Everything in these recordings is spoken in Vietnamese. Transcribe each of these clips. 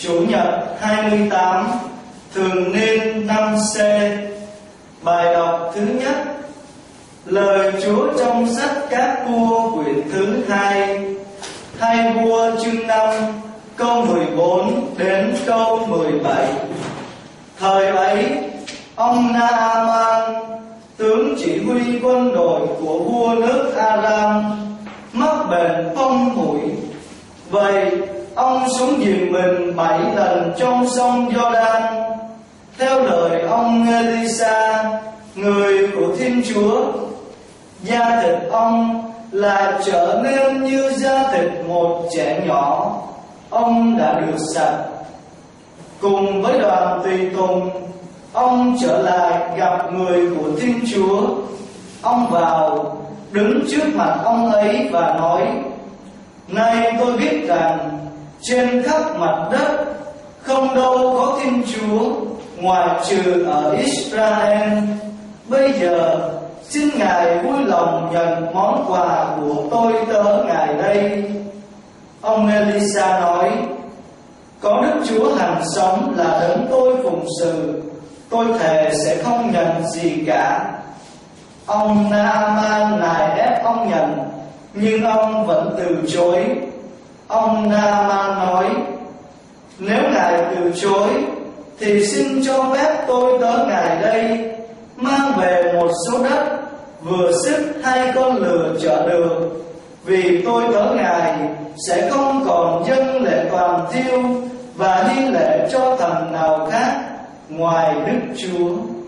Chủ nhật 28 thường niên 5C. Bài đọc thứ nhất. Lời Chúa trong sách Các Vua quyển thứ 2, Hai Vua chương 5 câu 14 đến câu 17. Thời ấy, ông Naaman, tướng chỉ huy quân đội của vua nước Aram, mắc bệnh phong mũi. Vậy ông xuống dìm mình 7 lần trong sông Giođan. Theo lời ông Elisa, người của Thiên Chúa, da thịt ông lại trở nên như da thịt một trẻ nhỏ. Ông đã được sạch. Cùng với đoàn tùy tùng, ông trở lại gặp người của Thiên Chúa. Ông vào đứng trước mặt ông ấy và nói: Nay tôi biết rằng trên khắp mặt đất không đâu có Thiên Chúa ngoại trừ ở Israel. Bây giờ xin Ngài vui lòng nhận món quà của tôi tớ Ngài đây. Ông Elisa nói: Có Đức Chúa hằng sống là đấng tôi phụng sự, tôi thề sẽ không nhận gì cả. Ông Naaman nài ép ông nhận, nhưng ông vẫn từ chối. Ông Naaman nói: Nếu Ngài từ chối thì xin cho phép tôi tớ Ngài đây mang về một số đất vừa sức 2 con lừa chở được, vì tôi tớ Ngài sẽ không còn dâng lễ toàn thiêu và hy lễ cho thần nào khác ngoài Đức Chúa.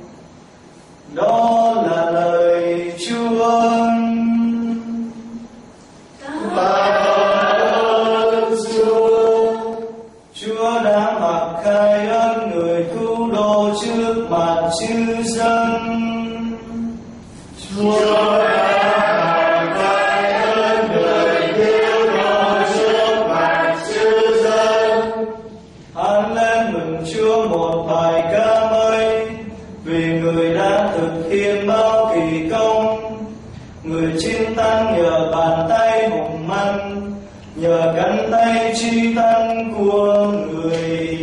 Đó là lời Chúa. Chúa đã mặc khai ơn người cứu độ trước mặt chư dân. Chúa đã mặc khai ơn người cứu độ trước mặt chư dân. Hát lên mừng Chúa một bài ca mới, vì người đã thực hiện bao kỳ công. Người chiến thắng nhờ bàn tay hùng mạnh, nhờ cánh tay chi tân của người.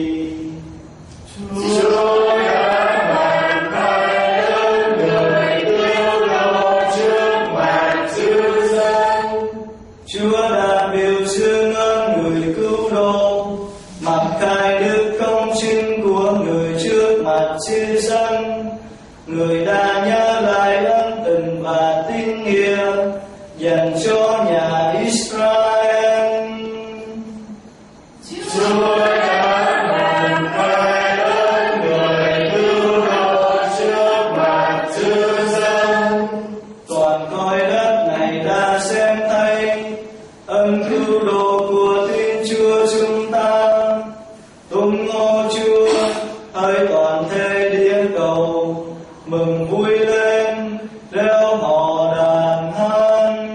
Chúa đã bàn khai ơn người cứu độ trước mặt chư dân. Chúa đã biểu dương ơn người cứu độ, mặc khai đức công chính của người trước mặt chư dân. Người đã nhớ lại ân tình và tín nghĩa dành cho nhà Israel. Chúa đã bàn khai ơn người cứu độ trước mặt chư dân. Toàn cõi đất này đã xem thấy ân cứu độ của Thiên Chúa chúng ta. Tung hô Chúa, hỡi toàn thể địa cầu, mừng vui lên, reo hò đàn hát.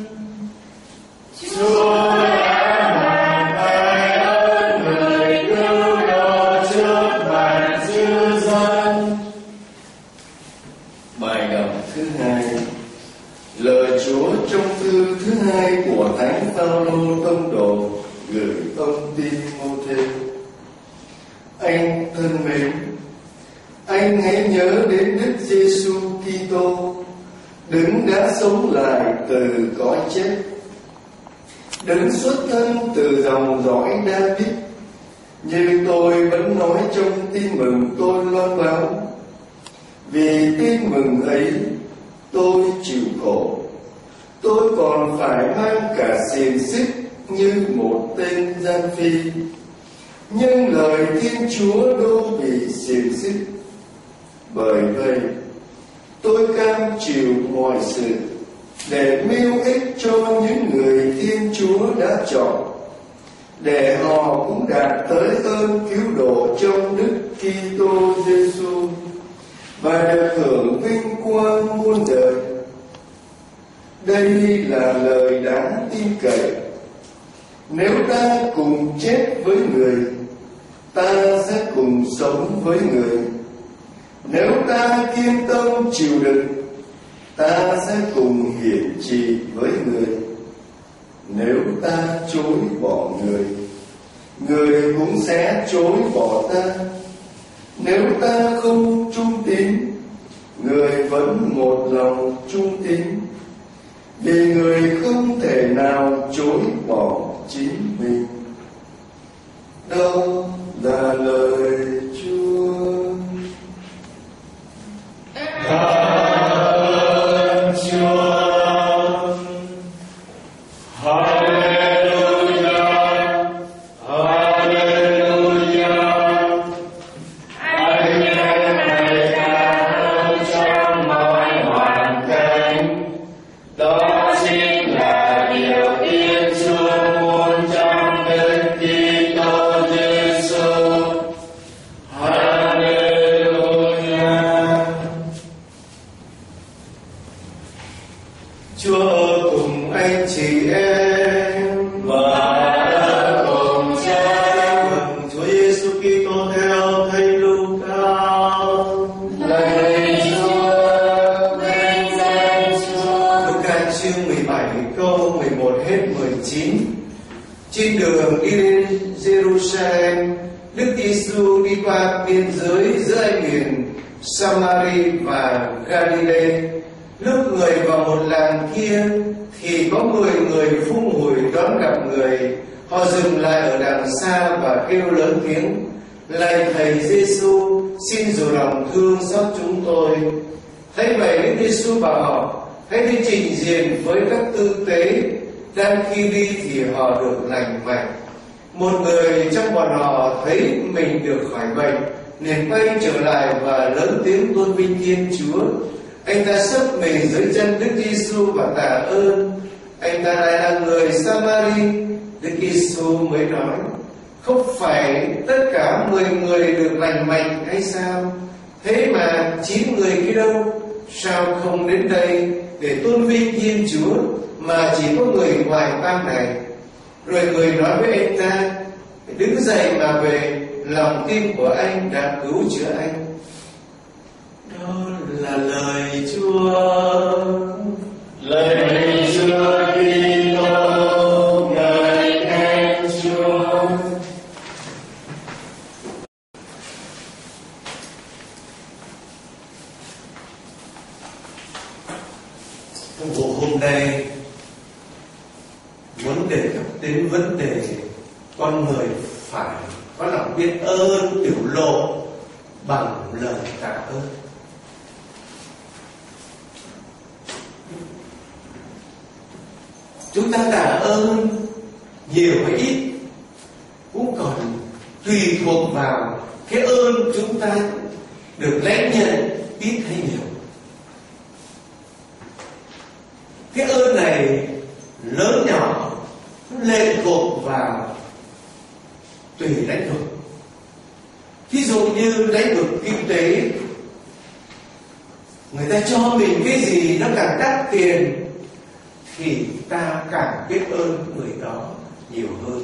Chúa đã bàn khai ơn người cứu độ trước mặt chư dân. Bài đọc thứ 2. Lời Chúa trong thư thứ 2 của Thánh Phaolô tông đồ gửi ông Ti-mô-thê. Anh thân mến, anh hãy nhớ đến Đức Giêsu Kitô, đấng đã sống lại từ cõi chết, đấng xuất thân từ dòng dõi David, như tôi vẫn nói trong tin mừng tôi loan báo. Vì tin mừng ấy, tôi chịu khổ, tôi còn phải mang cả xiềng xích như một tên gian phi. Nhưng lời Thiên Chúa đâu bị xiềng xích. Bởi vậy, tôi cam chịu mọi sự để mưu ích cho những người Thiên Chúa đã chọn, để họ cũng đạt tới ơn cứu độ trong Đức Kitô Giêsu và được hưởng vinh quang muôn đời. Đây là lời đáng tin cậy. Nếu ta cùng chết với người, ta sẽ cùng sống với người. Nếu ta kiên tâm chịu đựng, ta sẽ cùng hiển trị với người. Nếu ta chối bỏ người, người cũng sẽ chối bỏ ta. Nếu ta không trung tín, người vẫn một lòng trung tín, vì người không thể nào chối bỏ chính mình. Đó là lời Chúa. Ơn Chúa. Hallelujah, Hallelujah. Anh em này ca ơn trong mọi hoàn cảnh. Đó chính là điều Thiên Chúa muốn trong Đức Kitô Giêsu. Hallelujah. Chúa cùng anh chị em Và cùng cha mừng Chúa Giêsu Kitô theo Thánh Luca. lạy Chúa, vinh danh Chúa. Luca chương 17 câu 11 hết 19. Trên đường đi lên Jerusalem, Đức Giêsu đi qua biên giới giữa hai miền Samari và Galilee. Lúc người vào một làng kia thì có 10 người phung hùi đón gặp người. Họ dừng lại ở đằng xa và kêu lớn tiếng: Lạy Thầy Giêsu, xin dù lòng thương xót chúng tôi. Thấy vậy, Đức Giêsu bảo họ: Hãy đi trình diện với các tư tế. Đang khi đi thì họ được lành mạnh. Một người trong bọn họ thấy mình được khỏi bệnh, liền quay trở lại và lớn tiếng tôn vinh Thiên Chúa. Anh ta sấp mình dưới chân Đức Giêsu và tạ ơn. Anh ta lại là người Samari. Đức Giêsu mới nói: Không phải tất cả 10 người được lành mạnh hay sao? Thế mà 9 người kia đâu? Sao không đến đây để tôn vinh Thiên Chúa, mà chỉ có người ngoài bang này? Rồi người nói với anh ta: Đứng dậy mà về, lòng tin của anh đã cứu chữa anh. Đó là lời Chúa. Lạy Chúa Kitô, ngợi khen Chúa. Trong vụ hôm nay muốn đề cập đến vấn đề con người phải có lòng biết ơn biểu lộ bằng lời tạ ơn. Chúng ta tạ ơn nhiều hay ít cũng còn tùy thuộc vào cái ơn chúng ta được lãnh nhận ít hay nhiều. Cái ơn này lớn nhỏ nó lệ thuộc vào tùy lĩnh vực. Ví dụ như lĩnh vực kinh tế, người ta cho mình cái gì nó càng đắt tiền thì ta càng biết ơn người đó nhiều hơn.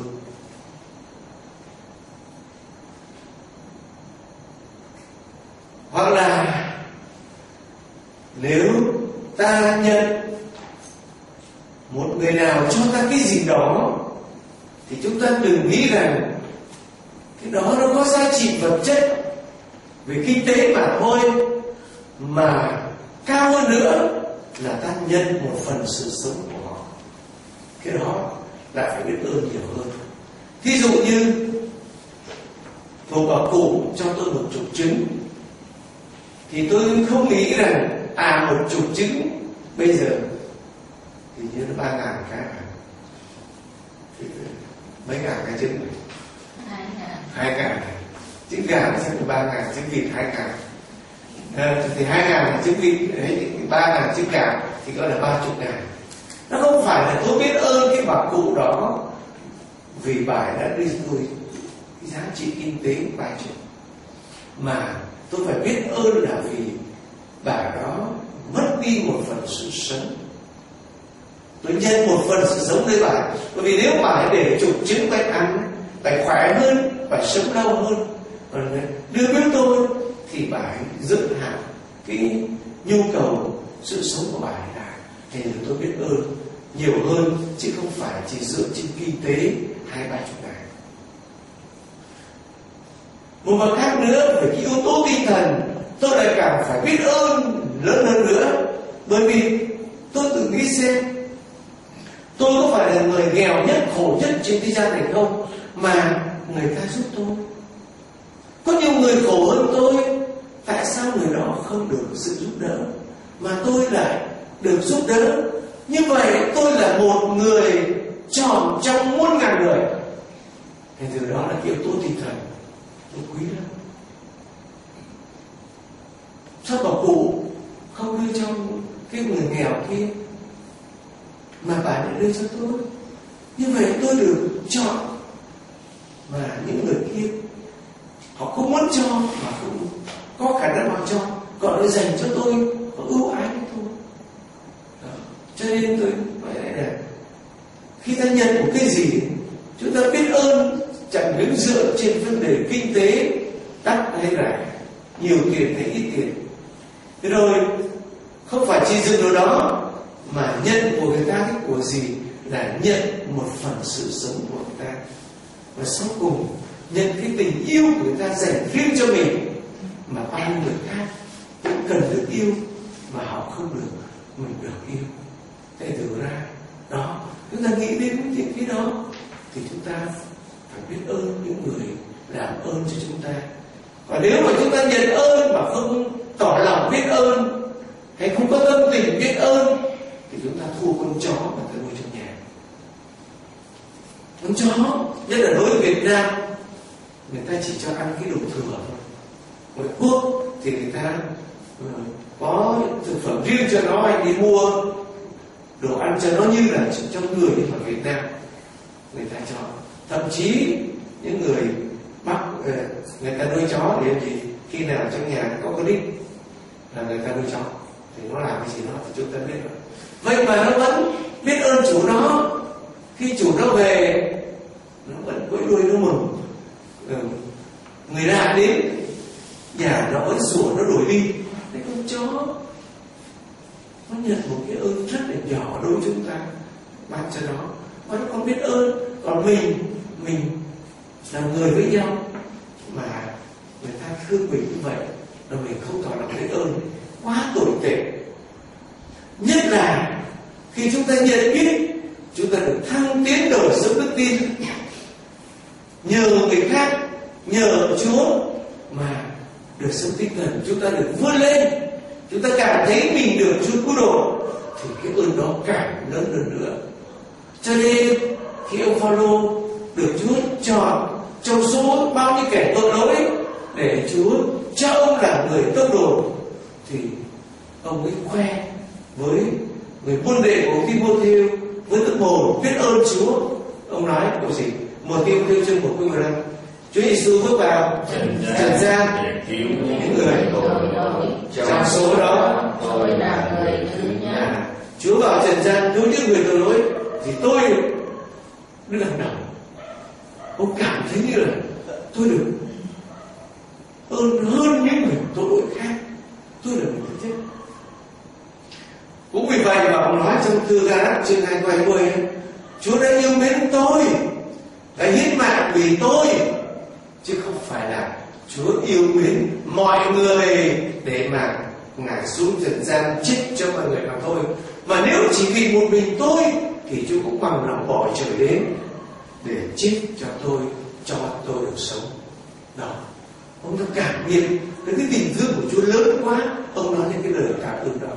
Hoặc là nếu ta nhận một người nào cho ta cái gì đó thì chúng ta đừng nghĩ rằng cái đó nó có giá trị vật chất về kinh tế mà thôi, mà cao hơn nữa là ta nhận một phần sự sống của họ. Cái đó lại phải biết ơn nhiều hơn. Thí dụ như một bà cụ cho tôi 10 trứng, thì tôi không nghĩ rằng 10 trứng bây giờ thì như nó 3.000 cái, thì mấy ngàn cái trứng này, 2.000 trứng gà nó sẽ được 3.000, trứng vịt 2.000, thì 2.000 trứng vịt, 3.000 trứng gà thì gọi là 30.000. Nó không phải là tôi biết ơn cái bà cụ đó vì bà đã đi tôi cái giá trị kinh tế 30, mà tôi phải biết ơn là vì bà đó mất đi một phần sự sống. Tôi nhận một phần sự sống nơi bà. Bởi vì nếu bà ấy để chục trứng phải ăn, phải khỏe hơn, phải sống lâu hơn, còn đưa biết tôi thì bà ấy giữ hạn cái nhu cầu sự sống của bà ấy lại. Thì tôi biết ơn nhiều hơn, chứ không phải chỉ dựa trên kinh tế 20-30 ngàn. Một mặt khác nữa, về cái yếu tố tinh thần, tôi lại càng phải biết ơn lớn hơn nữa. Bởi vì tôi tự nghĩ xem, tôi có phải là người nghèo nhất, khổ nhất trên thế gian này không, mà người ta giúp tôi. Có nhiều người khổ hơn tôi, tại sao người đó không được sự giúp đỡ mà tôi lại được giúp đỡ? Như vậy tôi là một người chọn trong muôn ngàn người. Thì từ đó là yếu tố tinh thần tôi quý lắm. Sao bảo cụ không đưa cho cái người nghèo kia mà bà lại đưa cho tôi? Như vậy tôi được chọn, mà những người kia họ không muốn cho mà không có khả năng họ cho, họ lại dành cho tôi, họ ưu ái với tôi. Cho nên tôi nói là khi ta nhận một cái gì, chúng ta biết ơn chẳng đứng dựa trên vấn đề kinh tế đắt hay rẻ, nhiều tiền hay ít tiền. Thế rồi không phải chỉ dừng ở đó, mà nhận của người ta cái của gì là nhận một phần sự sống của người ta, và sau cùng nhận cái tình yêu của người ta dành riêng cho mình, mà bao nhiêu người khác cũng cần được yêu mà họ không được, mình được yêu. Thế từ ra đó, chúng ta nghĩ đến những cái đó thì chúng ta phải biết ơn những người làm ơn cho chúng ta. Và nếu mà chúng ta nhận ơn mà không tỏ lòng biết ơn, hay không có tâm tình biết ơn, thì chúng ta thua con chó mà ta nuôi trong nhà. Con chó, nhất là đối với Việt Nam, người ta chỉ cho ăn cái đồ thừa thôi. Ngoài quốc thì người ta có thực phẩm riêng cho nó, anh đi mua đồ ăn cho nó như là trong người. Nhưng mà Việt Nam người ta cho, thậm chí những người Bắc người ta nuôi chó để gì, khi nào trong nhà có clip là người ta nuôi chó thì nó làm cái gì đó thì chúng ta biết rồi. Vậy mà nó vẫn biết ơn chủ nó. Khi chủ nó về, nó vẫn quẫy đuôi nó mừng. Người lạ đến nhà nó vẫn sủa, nó đuổi đi. Thế con chó nó nhận một cái ơn rất là nhỏ đối với chúng ta, ban cho nó, và nó còn biết ơn. Còn mình là người với nhau mà người ta thương mình như vậy, là mình không tỏ lòng biết ơn, quá tồi tệ. Nhất là khi chúng ta nhận biết chúng ta được thăng tiến đời sống đức tin, nhờ người khác, nhờ Chúa mà đời sống tinh thần chúng ta được vươn lên, chúng ta cảm thấy mình được Chúa cứu độ, thì cái ơn đó càng lớn hơn nữa. Cho nên khi ông Phaolô được Chúa chọn trong số bao nhiêu kẻ tội lỗi để Chúa cho ông là người tông đồ, thì ông ấy khoe với người môn đệ của Timothée với tấm hồn biết ơn Chúa. Ông nói câu gì? 1 Timothée chương 1 câu 15: Chúa Giêsu bước vào trần gian để cứu những người tội lỗi, trong số đó tôi là người thứ nhất. Chúa vào trần gian cứu những người tội lỗi thì tôi đứng hàng đầu. Ông cảm thấy như là tôi được ơn hơn những người tội lỗi khác, tôi là người thứ nhất. Cũng vì vậy mà ông nói trong thư Ga-lát chương 2 câu 20: Chúa đã yêu mến tôi, đã hiến mạng vì tôi, chứ không phải là Chúa yêu mến mọi người để mà Ngài xuống trần gian chết cho mọi người mà thôi. Mà nếu chỉ vì một mình tôi thì Chúa cũng bằng lòng bỏ trời đến để chết cho tôi được sống. Đó, ông ta cảm nhận cái tình thương của Chúa lớn quá, ông nói những cái lời cảm ơn đó.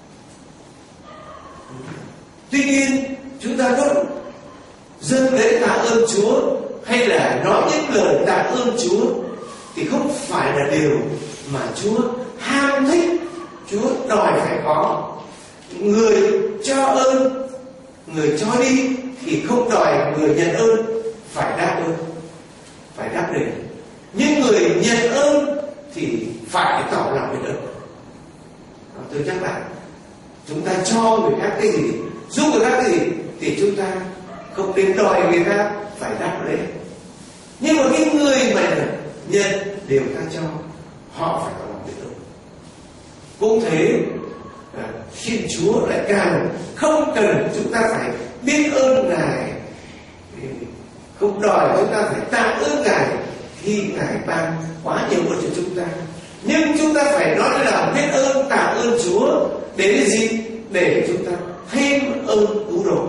Tuy nhiên chúng ta có dâng lễ tạ ơn Chúa hay là nói những lời tạ ơn Chúa thì không phải là điều mà Chúa ham thích, Chúa đòi phải có. Người cho ơn, người cho đi thì không đòi người nhận ơn phải đáp ơn, phải đáp đền. Nhưng người nhận ơn thì phải tỏ lòng biết ơn. Tôi nhắc lại, chúng ta cho người khác cái gì, giúp người khác cái gì thì chúng ta không nên đòi người ta phải đáp lễ. Nhưng mà cái người mà nhận điều ta cho, họ phải có lòng biết ơn. Cũng thế, Thiên Chúa lại càng không cần chúng ta phải biết ơn Ngài, không đòi chúng ta phải tạ ơn Ngài, thì khi Ngài ban quá nhiều ơn cho chúng ta. Nhưng chúng ta phải nói là biết ơn, tạ ơn Chúa để gì? Để chúng ta thêm ơn cứu độ.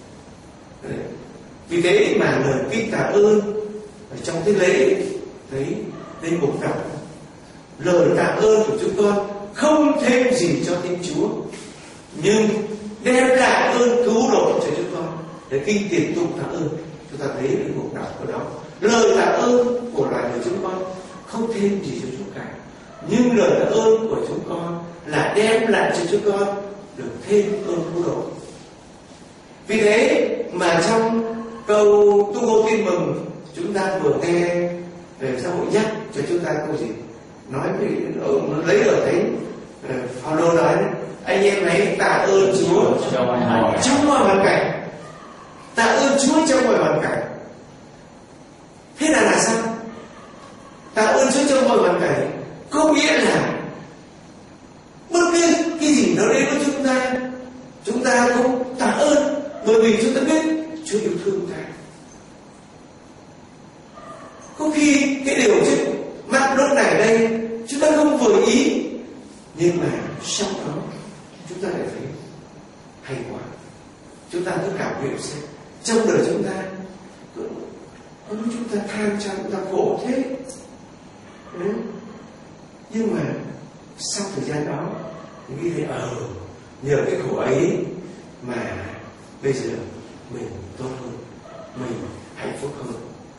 Vì thế mà lời kinh tạ ơn ở trong cái lễ thấy đây mục đọc lời tạ ơn của chúng con không thêm gì cho Thiên Chúa, nhưng đem lại ơn cứu độ cho chúng con để kinh tiền tụng tạ ơn. Chúng ta thấy cái mục đọc của đó, lời tạ ơn của loài người chúng con không thêm gì cho chúng cả, nhưng lời tạ ơn của chúng con là đem lại cho chúng con được thêm ơn cứu độ. Vì thế mà trong câu Tu Ngôn Tin Mừng chúng ta vừa nghe về xã hội nhắc cho chúng ta câu gì? Nói về ông lấy ở đấy Phaolô nói anh em hãy tạ ơn Chúa trong mọi hoàn cảnh. Tạ ơn Chúa trong mọi hoàn cảnh. Thế là sao? Tạ ơn Chúa trong mọi hoàn cảnh có nghĩa là bất cứ cái gì nó đến với chúng ta cũng tạ ơn, bởi vì chúng ta biết Chúa yêu thương ta. Có khi cái điều trước mắt lúc này đây chúng ta không vừa ý, nhưng mà sau đó chúng ta lại thấy hay quá. Chúng ta cứ cảm nghiệm xem trong đời chúng ta có lúc chúng ta than cho chúng ta khổ thế. Nhưng mà sau thời gian đó mình nghĩ thấy nhờ cái khổ ấy mà bây giờ mình tốt hơn, mình hạnh phúc hơn.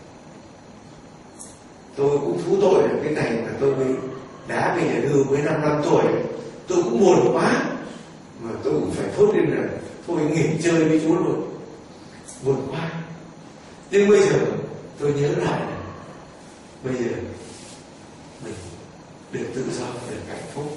Tôi cũng thú tội được cái ngày mà tôi đã về nhà hưu với 55 tuổi. Tôi cũng buồn quá, mà tôi cũng phải thốt lên là thôi nghỉ chơi với Chúa luôn, buồn quá. Nhưng bây giờ tôi nhớ lại là bây giờ mình được tự do, được hạnh phúc.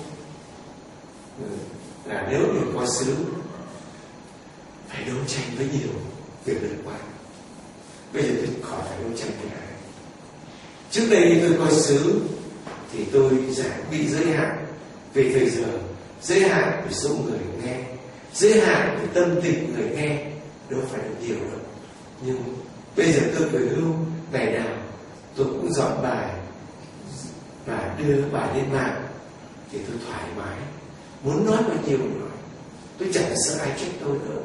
Là nếu mình qua xứ phải đấu tranh với nhiều việc liên quan, bây giờ tôi khỏi phải đấu tranh với ai. Trước đây tôi coi xứ thì tôi bị giới hạn về thời giờ, giới hạn về số người nghe, giới hạn về tâm tình người nghe, đâu phải được nhiều đâu. Nhưng bây giờ tôi về hưu, ngày nào tôi cũng dọn bài và đưa bài lên mạng thì tôi thoải mái, muốn nói bao nhiêu nói. Tôi chẳng sợ ai trách tôi nữa,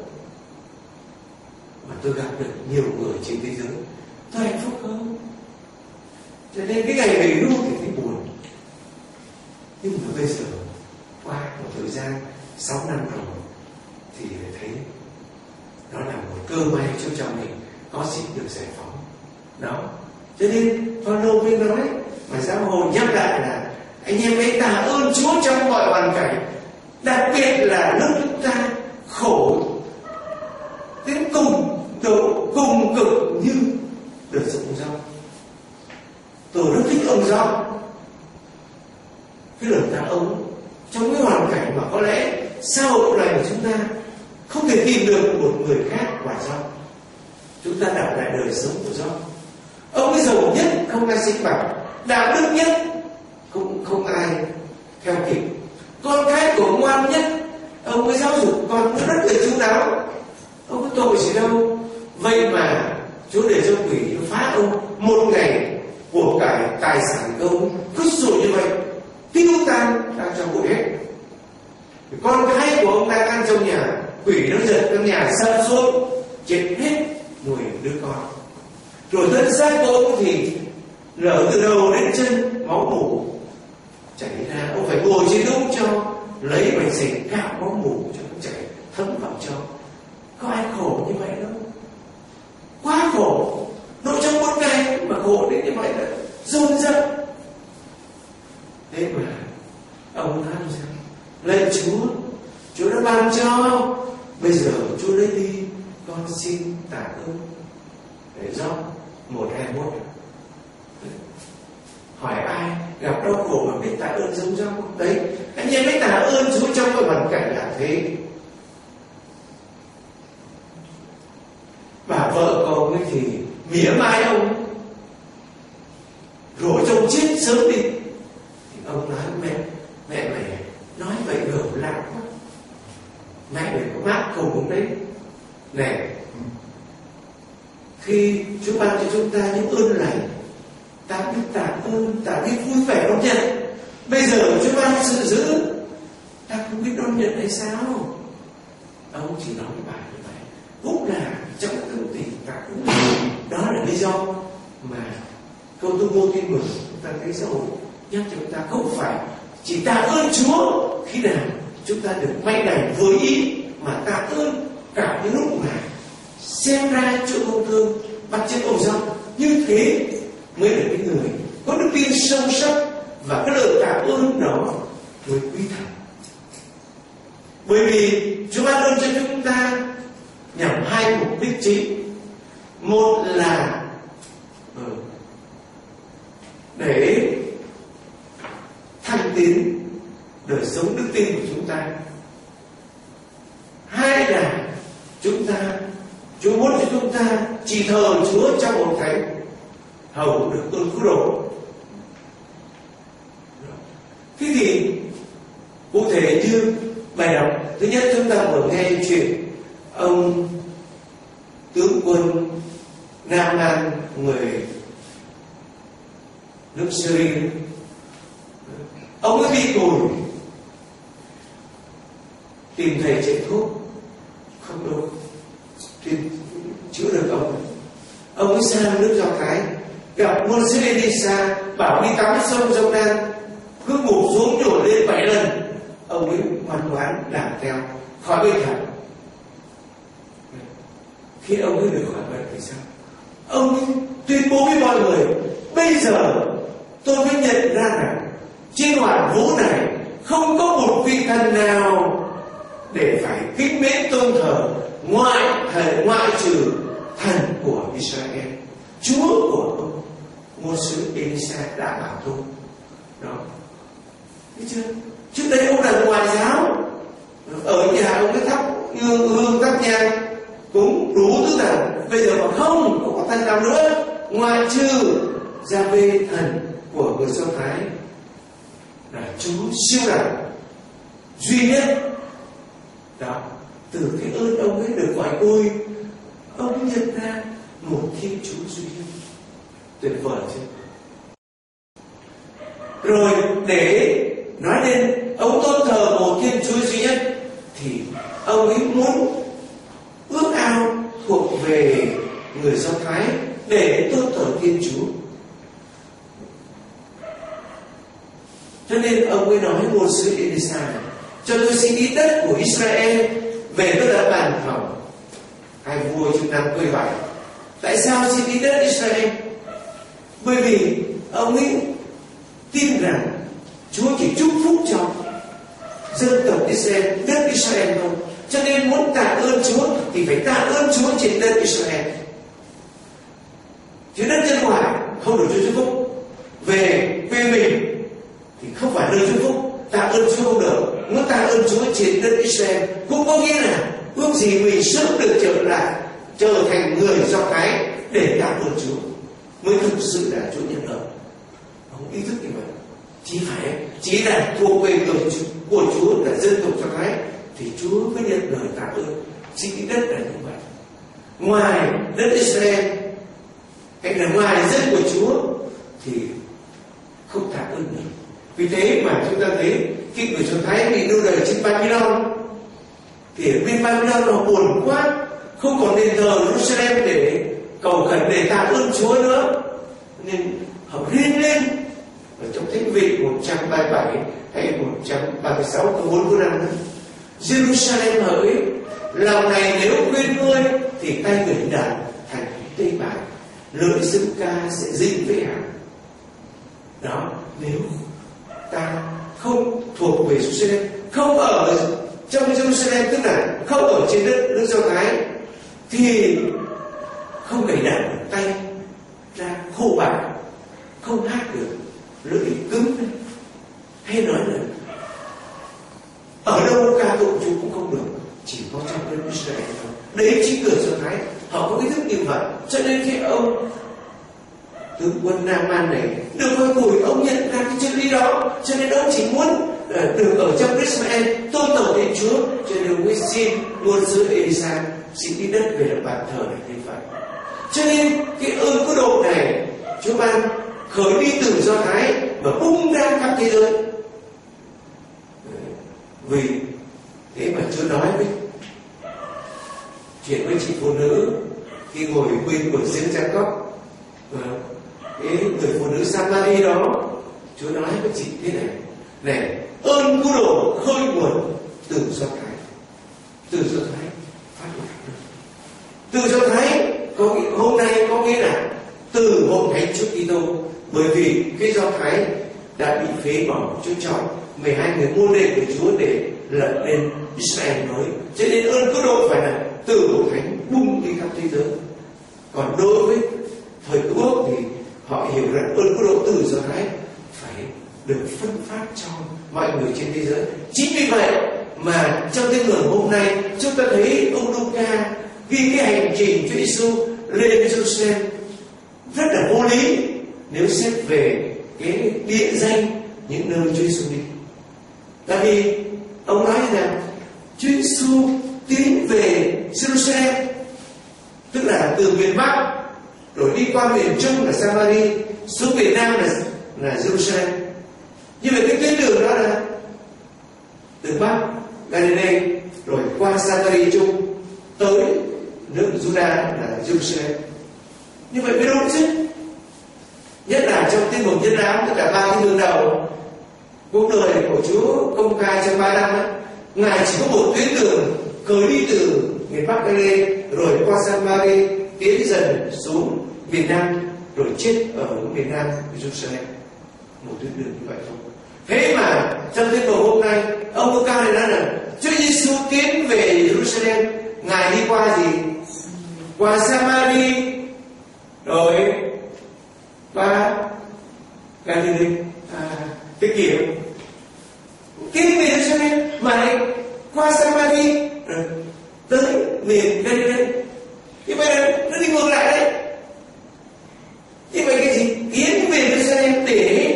mà tôi gặp được nhiều người trên thế giới, tôi hạnh phúc hơn. Cho nên cái ngày về hưu thì thấy buồn. Nhưng mà bây giờ qua một thời gian 6 năm rồi thì thấy đó là một cơ may cho mình có xin được giải phóng đó. Cho nên Phaolô mới nói mà giáo hội nhắc lại là anh em hãy tạ ơn Chúa trong mọi hoàn cảnh, đặc biệt là lúc chúng ta khổ đến cùng cực như đợt ông Giông. Tôi rất thích ông Giông, cái lời tạ ơn trong cái hoàn cảnh mà có lẽ xã hội này của chúng ta không thể tìm được một người khác ngoài Giông. Chúng ta đọc lại đời sống của Giông. Ông ấy giàu nhất không ai sánh bằng, đạo đức nhất cũng không ai theo kịp, con cái của ngoan nhất, ông ấy giáo dục con rất là chu đáo, ông có tội gì đâu. Vậy mà Chúa để cho quỷ phá ông một ngày, của cải tài sản công cứ sụt như vậy tiêu tan đang trong bụi hết. Con cái của ông đang ăn trong nhà, quỷ nó giật trong nhà sập xuống chết hết 10 đứa con. Rồi thân xác của ông thì lở từ đầu đến chân, máu mủ chảy ra. Ông phải ngồi trên đống cho lấy mảnh sành cạo máu mủ cho nó chảy thấm vào cho. Có ai khổ như vậy đâu, quá khổ. Nội trong một ngày mà khổ đến như vậy là dồn dập. Thế mà ông nói rằng lạy Chúa đã ban cho, bây giờ Chúa lấy đi, con xin tạ ơn. Để do 1:21 hỏi ai gặp đau khổ mà biết tạ ơn giống nhau không? Đấy, anh em biết tạ ơn Chúa trong cái hoàn cảnh là thế. Bà vợ của ông ấy thì mỉa mai ông, rồi chồng chết sớm đi. Thì ông nói mẹ mày nói vậy gở lạ quá, mẹ mày có mát cùng cũng đấy. Này, khi Chúa ban cho chúng ta những ơn lành ta biết tạ ơn, ta biết vui vẻ đón nhận. Bây giờ Chúa ban sự dữ, ta không biết đón nhận hay sao? Ông chỉ nói cái bài như vậy, cũng là trong cương tình tạ ơn. Đó là lý do mà câu tôi ngôn tin mừng chúng ta thấy xã hội nhắc cho chúng ta không phải chỉ tạ ơn Chúa khi nào chúng ta được may đành với ý, mà tạ ơn cả những lúc mà xem ra chỗ công thương bắt chân ông rong. Như thế mới là cái người có đức tin sâu sắc, và cái lời tạ ơn đó mới quý thật. Bởi vì Chúa ban ơn cho chúng ta nhằm hai mục đích chính. Một là để thăng tiến đời sống đức tin của chúng ta. Hai là Chúa muốn cho chúng ta chỉ thờ Chúa trong một thánh, hầu được tôn cứu độ. Thế thì cụ thể như bài đọc thứ nhất chúng ta vừa nghe chuyện ông tướng quân Naaman, người nước Syria. Ông ấy bị cùi, tìm thầy chạy thuốc không đâu chữa được ông ấy sang nước Do Thái, gặp môn sư Elisa bảo đi tắm sông Giô-đan, cứ ngủ xuống nhổ lên 7 lần. Ông ấy ngoan ngoãn làm theo, khỏi bệnh hẳn. Khi ông ấy được khỏi bệnh thì sao? Ông ấy tuyên bố với mọi người, bây giờ tôi mới nhận ra rằng trên hoàn vũ này không có một vị thần nào để phải kính mến tôn thờ ngoại trừ thần của Israel, Chúa của ông. Ngôn sứ Elisa đã bảo tôi đó, thấy chưa? Trước đây ông là ngoại giáo, ở nhà ông ấy thắp hương thắp nhang cũng đủ thứ thần. Bây giờ mà không có thần nào nữa ngoại trừ Gia-vê, thần của người Do Thái, là Chúa siêu đẳng duy nhất. Đó, từ cái ơn ông ấy được gọi ôi, ông ấy nhận ra một Thiên Chúa duy nhất. Tuyệt vời chứ. Rồi để nói đến ông tôn thờ một Thiên Chúa duy nhất, thì ông ấy muốn ước ao thuộc về người Do Thái để tôn thờ Thiên Chúa. Cho nên ông ấy nói ngôn sứ Elisa, cho tôi xin ít đất của Israel về tôi đã bàn phòng. Hai vua chương 5:7. Tại sao xin ít đất Israel? Bởi vì ông ấy tin rằng Chúa chỉ chúc phúc cho dân tộc Israel, đất Israel thôi. Cho nên muốn tạ ơn Chúa thì phải tạ ơn Chúa trên đất Israel. Chứ đất dân ngoài không được cho chúc phúc. Về quê mình thì không phải nơi chúc phúc, tạ ơn Chúa không được. Muốn tạ ơn Chúa trên đất Israel cũng có nghĩa là ước gì mình sớm được trở lại, trở thành người Do Thái để tạ ơn Chúa mới thực sự là Chúa nhận lời. Ông ý thức như vậy. Chỉ là thuộc về người của Chúa là dân tộc Do Thái thì Chúa mới nhận lời tạ ơn. Xin cái đất là như vậy. Ngoài đất Israel hay là ngoài dân của Chúa thì không tạ ơn được. Vì thế mà chúng ta thấy khi người Do Thái bị lưu đày trên Babylon thì ở bên Babylon họ buồn quá, không còn đền thờ Jerusalem để cầu khẩn để tạ ơn Chúa nữa, nên họ rên lên ở trong Thánh vị 137 hay 136 câu 4 câu 5 đó. Jerusalem hỡi, lòng này nếu quên ngươi thì tay người đặt thành tây bạc, lưỡi dương ca sẽ dính với hàng. Đó, nếu ta không thuộc về Jerusalem, không ở trong Jerusalem, tức là không ở trên đất nước Do Thái, thì không gầy đàn tay ra khô bạc, không hát được, lưỡi cứng lên, hay nói là ở đâu ca tụng Chúa cũng không được, chỉ có trong đất Israel thôi. Đấy chính người Do Thái họ có ý thức như vậy. Cho nên khi ông tướng quân Naaman này được coi cùi, ông nhận ra cái chân lý đó, cho nên ông chỉ muốn được ở trong Israel tôn thờ Thiên Chúa, cho nên ông mới xin ngôn sứ Elisa xin đi đất về làm bàn thờ này như vậy. Cho nên cái ơn cứu độ này Chúa ban khởi đi từ Do Thái và bung ra khắp thế giới. Vì thế mà Chúa nói với chuyện với chị phụ nữ khi ngồi bên bờ giếng Gia-cốp, cái người phụ nữ Samari đó, Chúa nói với chị thế này: này, ơn cứu độ khơi nguồn từ Do Thái, từ Do Thái phát triển. Từ Do Thái hôm nay có nghĩa là từ hội thánh Chúa Kitô, bởi vì cái Do Thái đã bị phế bỏ. Chúa chọn 12 người môn đệ của Chúa để lập nên Israel mới, cho nên ơn cứu độ phải là từ hội thánh bung đi khắp thế giới. Còn đối với thời Cứu Ước thì họ hiểu rằng ơn cứu độ từ Do Thái phải được phân phát cho mọi người trên thế giới. Chính vì vậy mà trong Tin Mừng hôm nay chúng ta thấy ông Luca ghi cái hành trình Chúa Giêsu lên Jerusalem rất là vô lý nếu xét về cái địa danh những nơi Chúa Giêsu đi. Tại vì ông nói rằng Chúa Giêsu tiến về Jerusalem, tức là từ miền Bắc rồi đi qua miền Trung là Samari, xuống miền Nam là Jerusalem. Như vậy cái tuyến đường đó là từ Bắc Galilee rồi qua Samari Trung tới nước Juda là Jerusalem. Như vậy mới đúng chứ. Nhất là trong Tin Mừng Nhân Ám, tất cả 3 cái đường đầu cuộc đời của Chúa công khai trong 3 năm ấy, Ngài chỉ có một tuyến đường khởi đi từ miền Bắc Galilee rồi qua Samari, tiến dần xuống miền Nam rồi chết ở miền Nam Jerusalem. Một tuyến đường như vậy thôi. Thế mà trong Tin Mừng hôm nay ông Luca này nói là Chúa Giêsu tiến về Jerusalem, Ngài đi qua gì? Qua Samari rồi qua Galilee, cái kiểu tiến về Jerusalem mà lại qua Samari tới miền Galilee. Như vậy là nó đi ngược lại đấy. Như vậy cái gì? Tiến về Jerusalem để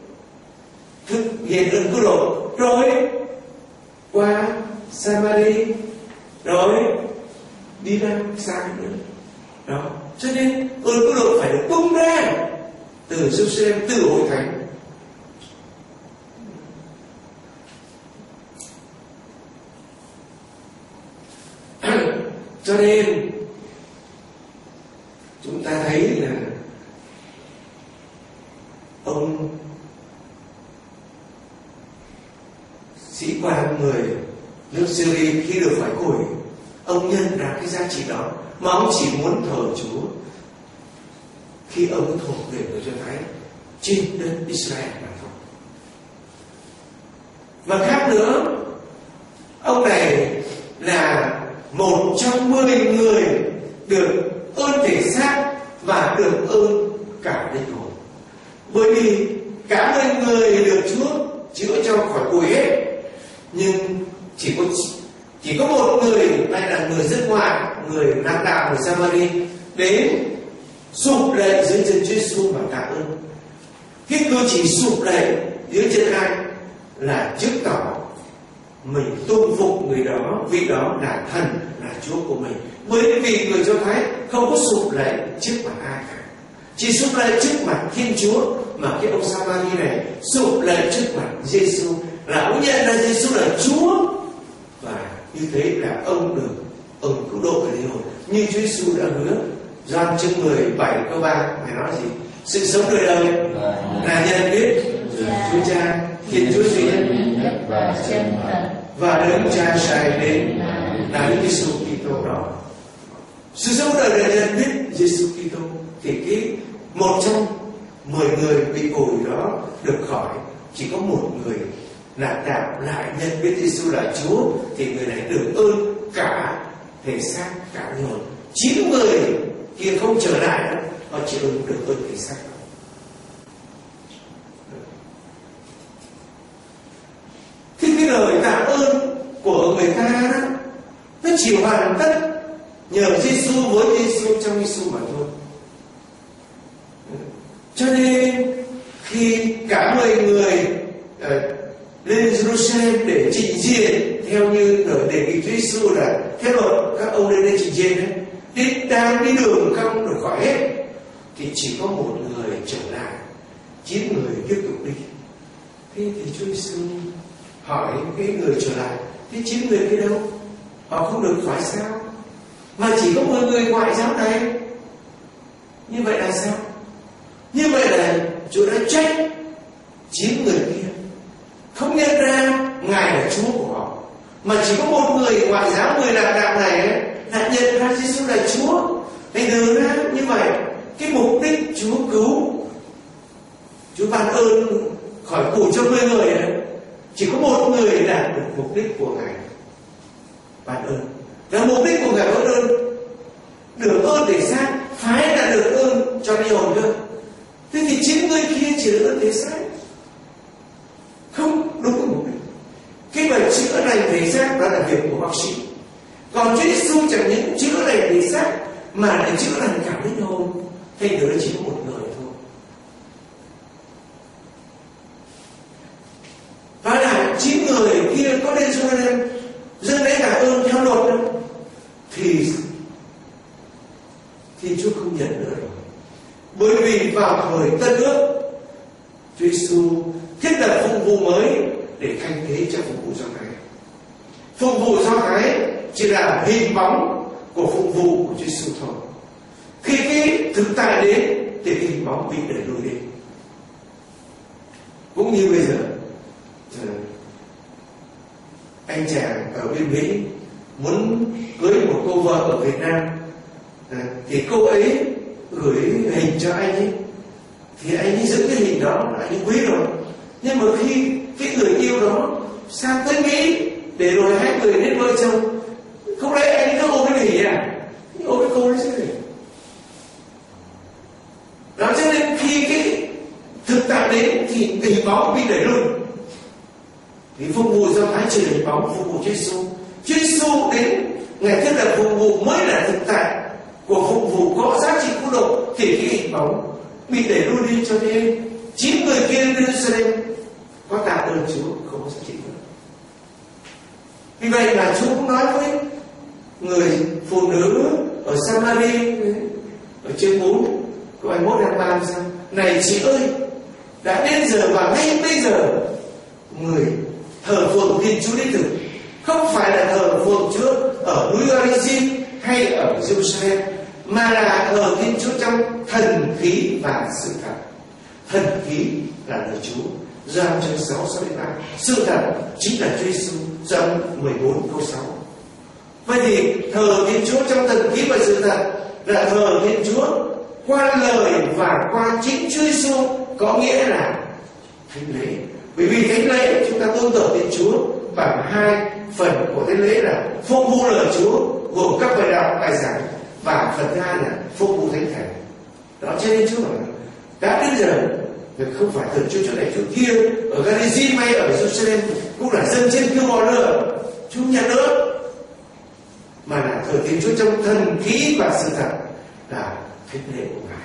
thực hiện ơn cứu độ, rồi qua Samari, rồi đi ra sang nữa. Đó, cho nên ơn cứu độ phải được bung ra từ Jerusalem, từ hội thánh. Cho nên chúng ta thấy là ông sĩ quan người nước Syria khi được phải củi, ông nhận ra cái giá trị đó mà ông chỉ muốn thờ Chúa khi ông thuộc về người Do Thái trên đất Israel mà thôi. Và khác nữa, ông này là một trong 10 người được ơn thể xác và được ơn cả linh hồn. Bởi vì cả 10 người được Chúa chữa cho khỏi củi hết, nhưng chỉ có một người, đây là người dân ngoại, người lạc đạo, người Samari đến sụp lạy dưới chân Chúa Giêsu và tạ ơn. Cái cử chỉ sụp lạy dưới chân ai là chứng tỏ mình tôn phục người đó, vị đó là thần, là Chúa của mình. Bởi vì người Do Thái không có sụp lạy trước mặt ai cả, chỉ sụp lạy trước mặt Thiên Chúa. Mà cái ông Samari này sụp lạy trước mặt Giêsu, là ông nhận ra Giêsu là Chúa, và như thế là ông được ơn cứu độ về linh hồn. Như Chúa Giêsu đã hứa. Gioan chương 17 câu 3 Ngài nói gì? Sự sống đời đời là nhận biết Chúa Cha, Thiên Chúa duy nhất và Đấng Cha sai đến là Đức Giêsu Kitô đó. Sự sống đời đời nhận biết Giêsu Kitô, thì cái một trong 10 người bị củi đó được khỏi, chỉ có một người lạc đạo lại nhận biết Giêsu là Chúa, thì người này được ơn cả thể xác cả linh hồn. 9 người kia không trở lại đâu, họ chỉ được ơn thể xác. Thì cái lời tạ ơn của người ta đó, nó chỉ hoàn tất nhờ Giêsu, với Giêsu, trong Giêsu mà thôi. Cho nên khi cả 10 người lên Jerusalem để trình diện theo như lời đề nghị Chúa Giêsu là theo luật các ông lên đây trình diện đấy, đang đi đường không được khỏi hết, thì chỉ có một người trở lại 9 người tiếp tục đi. Thế thì Chúa Giêsu hỏi cái người trở lại: thế 9 người kia đâu? Họ không được khỏi sao? Mà chỉ có 10 người ngoại giáo này. Như vậy là sao? Như vậy là Chúa đã trách 9 người kia không nhận ra Ngài là Chúa của họ, mà chỉ có một người ngoại giáo, người lạc đạo này ấy, đã nhận ra Giêsu là Chúa. Thành thử ra như vậy, cái mục đích Chúa cứu, Chúa ban ơn khỏi tù cho 10 người ấy, chỉ có một người đạt được mục đích của Ngài ban ơn. Và mục đích của Ngài ban ơn được ơn để xác, phái là được ơn cho linh hồn cơ. Thế thì 9 người kia chỉ được ơn để xác, không đúng với mục đích. Cái mà chữa lành thể xác đó là việc của bác sĩ, còn Chúa Giêsu chẳng những chữa lành thể xác mà lại chữa lành cả linh hồn. Thành thử chỉ có một người thôi. Và lại 9 người kia có nên cho nên dâng lễ tạ ơn theo luật đâu, thì Chúa không nhận nữa rồi. Bởi vì vào thời Tân Ước, Chúa Giêsu thiết lập phục vụ mới để thay thế cho phục vụ Do Thái. Phục vụ Do Thái chỉ là hình bóng của phục vụ của Chúa Giêsu thôi. Khi cái thực tại đến thì cái hình bóng bị đẩy lùi đi. Cũng như bây giờ, anh chàng ở bên Mỹ muốn cưới một cô vợ ở Việt Nam, thì cô ấy gửi hình cho anh ấy, thì anh ấy giữ cái hình đó, anh ấy quý rồi. Nhưng mà khi cái người yêu đó sang tới Mỹ để rồi hai người đến vợ chồng, không lẽ anh cứ ôm cái hình ôm cái cô ấy chứ gì? Đó, cho nên khi cái thực tại đến thì hình bóng bị đẩy lùi. Thì phục vụ Do Thái chỉ là hình bóng, phục vụ Chúa Giêsu. Chúa Giêsu đến Ngài thiết lập phục vụ mới là thực tại của phục vụ có giá trị cứu độ, thì cái hình bóng bị đẩy lùi đi. Cho nên 9 người kia đến Jerusalem có tạ ơn Chúa không có giá trị nữa. Vì vậy mà Chúa cũng nói với người phụ nữ ở Samari ở chương 4 câu 21-23 sao: này chị ơi, đã đến giờ và ngay bây giờ người thờ phượng Thiên Chúa đích thực không phải là thờ phượng Chúa ở núi Gerizim hay ở Jerusalem, mà là thờ Thiên Chúa trong thần khí và sự thật. Thần khí là lời Chúa, Gioan chương 6:6-3. Sự thật chính là Chúa Giêsu, Gioan 14 câu 6. Vậy thì thờ Thiên Chúa trong thần khí và sự thật là thờ Thiên Chúa qua lời và qua chính Chúa Giêsu, có nghĩa là thánh lễ. Bởi vì thánh lễ chúng ta tôn thờ Thiên Chúa bằng hai phần của thánh lễ là phục vụ lời Chúa gồm các bài đạo, bài giảng, và phần thứ hai là phục vụ thánh thể. Đó, cho nên Chúa bảo đã đến giờ việc không phải thờ Chúa chỗ này chỗ kia, ở Gerizim hay ở Jerusalem cũng là dâng trên kêu bò nữa, Chúa nhận nữa, mà là thờ Thiên Chúa trong thần khí và sự thật là thánh lễ của Ngài.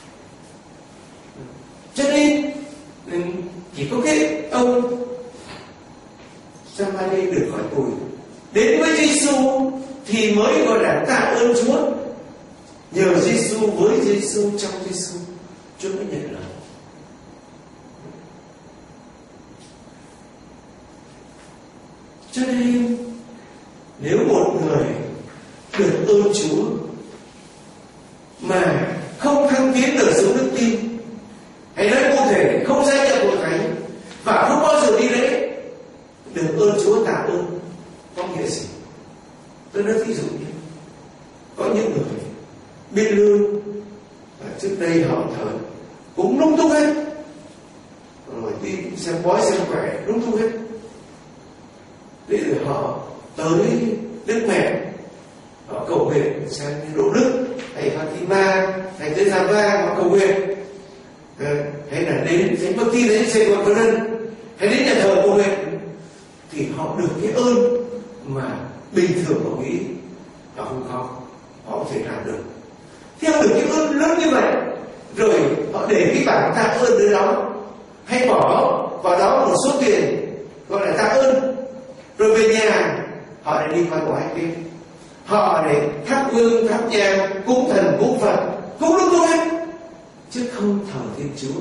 Cho nên chỉ có cái ông Samari được khỏi tù đến với Giêsu thì mới gọi là tạ ơn Chúa. Nhờ Giêsu, với Giêsu, trong Giêsu, Chúa mới nhận lời. Cho nên nếu một người được ơn Chúa mà không thăng tiến đời sống đức tin, hay nói cụ thể không gia nhập hội thánh và không bao giờ đi lễ, được ơn Chúa, tạ ơn có nghĩa gì? Tôi nói ví dụ như có những người biết lương và trước đây họ thờ cũng lung tung hết, rồi tin xem bói xem quẻ lung tung hết. Thế rồi họ tới Đức Mẹ, họ cầu nguyện sang Độ Đức hay Fatima hay tới Java họ cầu nguyện, hay là đến Thánh Bắc Tin, đến Sài Gòn Vân Ân, hay đến nhà thờ cầu nguyện, thì họ được cái ơn mà bình thường họ nghĩ họ không có, họ có thể làm được. Theo được cái ơn lớn như vậy, rồi họ để cái bảng tạ ơn đến đó, hay bỏ vào đó một số tiền gọi là tạ ơn, rồi về nhà họ lại đi qua ngoài kia, họ để thắp hương thắp nhang cúng thần cúng Phật, cúng lúc thôi chứ không thờ Thiên Chúa,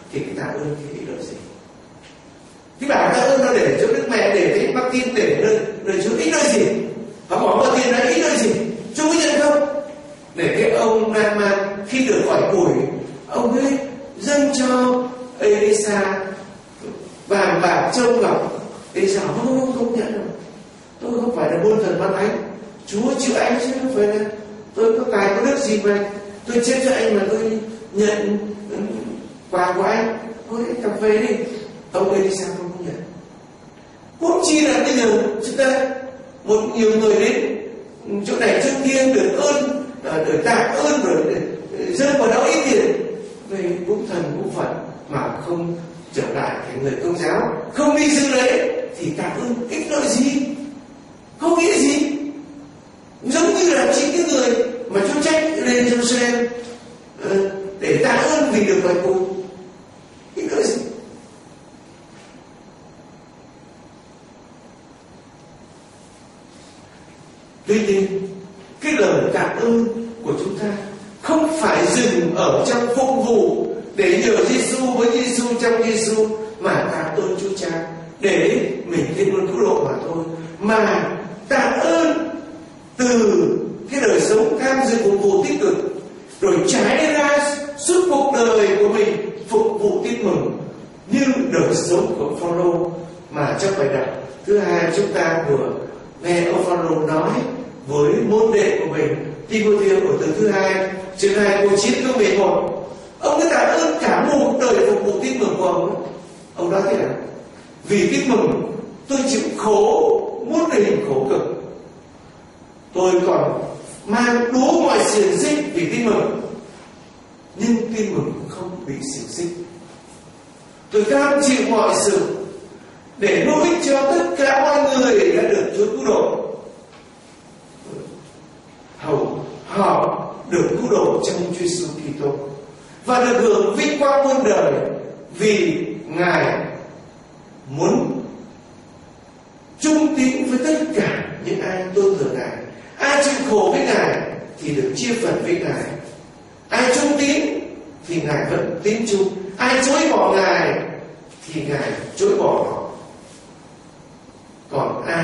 thì cái tạ ơn cái ích lợi gì? Cái bảo tạ ơn nó để cho Đức Mẹ, để cái Martin, để nơi Chúa ích lợi gì? Họ bỏ vào tiền này ích lợi gì? Chúa có nhận không? Để cái ông Naaman khi được khỏi củi, ông ấy dâng cho Elisa vàng bạc châu ngọc. Elisa không nhận đâu. Tôi không phải là buôn thần ban thánh, Chúa chịu anh chứ không phải là tôi có tài có đức gì mà tôi chết cho anh mà tôi nhận quà của anh. Thôi cà phê đi. Ông Elisa không nhận. Cũng chi là bây giờ chúng ta một nhiều người đến chỗ này chỗ kia được ơn, được tạ ơn, rồi dân vào đó ít tiền về cúng thần cúng Phật mà không trở lại thành người Công giáo, không đi dự lễ thì tạ ơn ích lợi gì? Không nghĩa gì. Giống như là chính cái người mà Chúa trách lên Jerusalem để tạ ơn vì được khỏi củi, ích lợi gì? Tuy nhiên, cái lời tạ ơn của chúng ta không phải dừng ở trong phục vụ để nhờ Giêsu với Giêsu trong Giêsu mà tạ ơn Chúa Cha để mình thêm luôn cứu độ mà thôi, mà tạ ơn từ cái đời sống tham dự phục vụ tích cực rồi trải ra suốt cuộc đời của mình phục vụ tin mừng như đời sống của Phao-lô mà trong bài đọc thứ hai chúng ta vừa nghe ông Phao-lô nói với môn đệ của mình Ti-mô-thêu ở từ thứ 2 chương 2 câu 9 câu 11. Ông đã tạ ơn cả một đời phục vụ tin mừng của ông. Ông nói thế nào? Vì tin mừng tôi chịu khổ muôn hình khổ cực, tôi còn mang đủ mọi xiềng xích vì tin mừng, nhưng tin mừng không bị xiềng xích. Tôi cam chịu mọi sự để nô ích cho tất cả mọi người đã được Chúa cứu độ. Hầu họ được cứu độ trong Chúa Giêsu Kitô và được hưởng vinh quang muôn đời, vì Ngài muốn trung tín với tất cả những ai tôn thờ Ngài. Ai chịu khổ với Ngài thì được chia phần với Ngài. Ai trung tín thì Ngài vẫn tín chung. Ai chối bỏ Ngài thì Ngài chối bỏ họ. Còn ai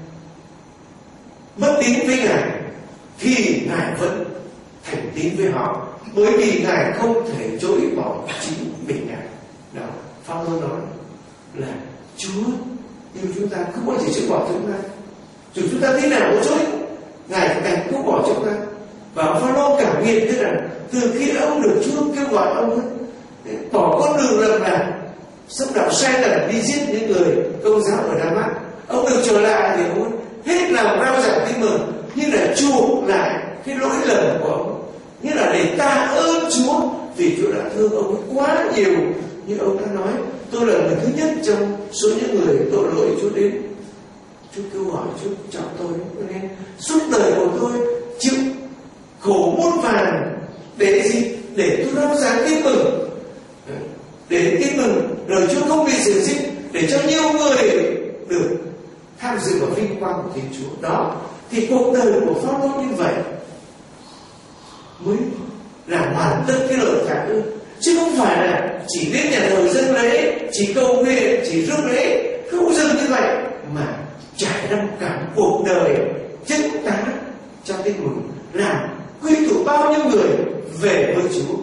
bất tín với Ngài thì Ngài vẫn thành tín với họ, bởi vì Ngài không thể chối bỏ chính mình Ngài. Đó, Phao-lô nói là Chúa yêu chúng ta không bao giờ chối bỏ chúng ta. Dù chúng ta thế nào có chối, Ngài càng không bỏ chúng ta. Và Phao-lô cảm nghiệm thế rằng từ khi ông được Chúa kêu gọi ông bỏ con đường lầm lạc, xâm đạo sai lầm đi giết những người Công giáo ở Đa Mát, ông được trở lại thì ông hết lòng rao giảng tin mừng, như là chuộc lại cái lỗi lầm của ông, như là để tạ ơn Chúa vì Chúa đã thương ông quá nhiều. Như ông đã nói, tôi là người thứ nhất trong số những người tội lỗi Chúa đến. Chúa kêu gọi, Chúa chọn tôi, nên suốt đời của tôi chịu khổ muôn vàn để gì? Để tôi rao giảng tin mừng, để tin mừng đời Chúa không bị xiềng xích, để cho nhiều người được tham dự vào vinh quang của Thiên Chúa. Đó thì cuộc đời của Phao-lô như vậy mới làm hoàn tất cái lời tạ ơn, chứ không phải là chỉ đến nhà thờ dâng lễ, chỉ cầu nguyện, chỉ rước lễ, không dừng như vậy, mà trải ra cả cuộc đời chứng tá trong tin mừng, làm quy tụ bao nhiêu người về với Chúa.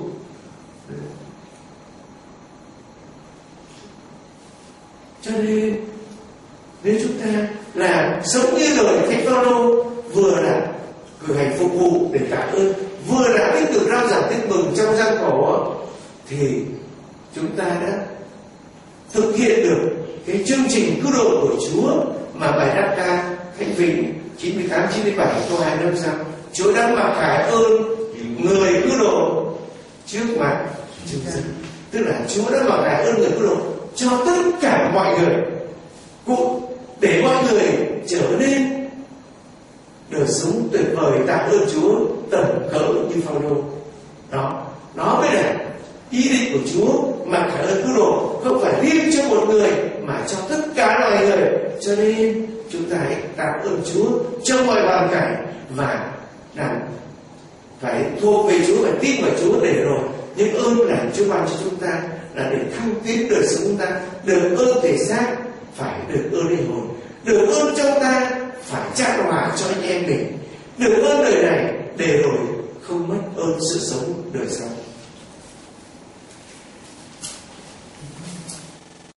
Cho nên nếu chúng ta là sống như đời Thánh Phao-lô, vừa là cử hành phục vụ để tạ ơn, vừa là tích cực rao giảng tin mừng trong gian khổ, thì chúng ta đã thực hiện được cái chương trình cứu độ của Chúa mà bài đáp ca Thánh Vịnh 98-97 câu 2 năm sau: Chúa đã mặc khải ơn người cứu độ trước mặt chúng ta. Tức là Chúa đã mặc khải ơn người cứu độ cho tất cả mọi người, cũng để mọi người trở nên đời sống tuyệt vời tạ ơn Chúa tầm cỡ như Phao-lô. Đó mới là ý định của Chúa mà khải ơn cứu độ không phải riêng cho một người mà cho tất cả loài người. Cho nên chúng ta hãy tạ ơn Chúa trong mọi hoàn cảnh và phải thuộc về Chúa và tin vào Chúa, để rồi những ơn là Chúa ban cho chúng ta là để thăng tiến đời sống chúng ta. Được ơn thể xác phải được ơn linh hồn, được ơn trong ta phải trao hòa cho anh em mình, được ơn đời này để rồi không mất ơn sự sống đời sau.